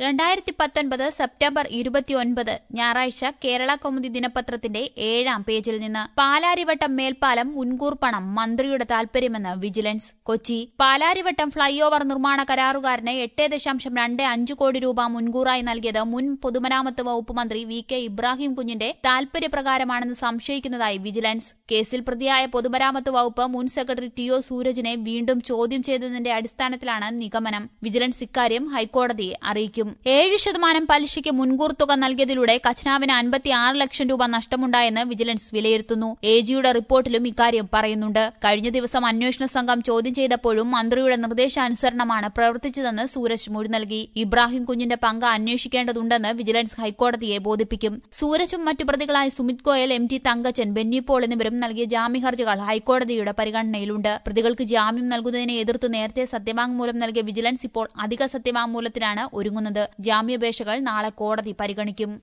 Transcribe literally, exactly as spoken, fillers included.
രണ്ടായിരത്തി പത്തൊൻപത് സെപ്റ്റംബർ ഇരുപത്തിയൊൻപത് ഞായറാഴ്ച കേരള കൗമുദി ദിനപത്രത്തിന്റെ ഏഴാം പേജിൽ നിന്ന് പാലാരിവട്ടം മേൽപ്പാലം മുൻകൂർ പണം മന്ത്രിയുടെ താൽപര്യമെന്ന് vigilance. Kochi. Palarivattom flyover നിർമ്മാണ കരാറുകാരന് എട്ട് ദശാംശം രണ്ട് അഞ്ച് കോടി രൂപ മുൻകൂറായി നൽകിയത് മുൻ പൊതുമരാമത്ത് വകുപ്പ് മന്ത്രി വി കെ ഇബ്രാഹിം കുഞ്ഞിന്റെ താൽപര്യപ്രകാരമാണെന്ന് സംശയിക്കുന്നതായി വിജിലൻസ്. കേസിൽ പ്രതിയായ പൊതുമരാമത്ത് വകുപ്പ് മുൻ സെക്രട്ടറി ടി ഒ സൂരജിനെ വീണ്ടും ചോദ്യം ചെയ്തതിന്റെ അടിസ്ഥാനത്തിലാണ് നിഗമനം. വിജിലൻസ് ഇക്കാര്യം ഹൈക്കോടതിയെ അറിയിക്കും. ഏഴ് ശതമാനം പലിശയ്ക്ക് മുൻകൂർ തുക നൽകിയതിലൂടെ ഖജനാവിന് അൻപത്തിയാറ് ലക്ഷം രൂപ നഷ്ടമുണ്ടായെന്ന് വിജിലൻസ് വിലയിരുത്തുന്നു. എ ജിയുടെ റിപ്പോർട്ടിലും ഇക്കാര്യം പറയുന്നുണ്ട്. കഴിഞ്ഞ ദിവസം അന്വേഷണ സംഘം ചോദ്യം ചെയ്തപ്പോഴും മന്ത്രിയുടെ നിർദ്ദേശാനുസരണമാണ് പ്രവർത്തിച്ചതെന്ന് സൂരജ് മൊഴി നൽകി. ഇബ്രാഹിം കുഞ്ഞിന്റെ പങ്ക് അന്വേഷിക്കേണ്ടതുണ്ടെന്ന് വിജിലൻസ് ഹൈക്കോടതിയെ ബോധിപ്പിക്കും. സൂരജും മറ്റു പ്രതികളായ സുമിത് ഗോയൽ, എം ടി തങ്കച്ചൻ, ബെന്നി പോൾ എന്നിവരും നൽകിയ ജാമ്യഹർജികൾ ഹൈക്കോടതിയുടെ പരിഗണനയിലുണ്ട്. പ്രതികൾക്ക് ജാമ്യം നൽകുന്നതിനെ എതിർത്ത് നേരത്തെ സത്യവാങ്മൂലം നൽകിയ വിജിലൻസ് ഇപ്പോൾ അധിക സത്യവാങ്മൂലത്തിനാണ് ഒരുങ്ങുന്നത്. ജാമ്യാപേക്ഷകൾ നാളെ കോടതി പരിഗണിക്കും.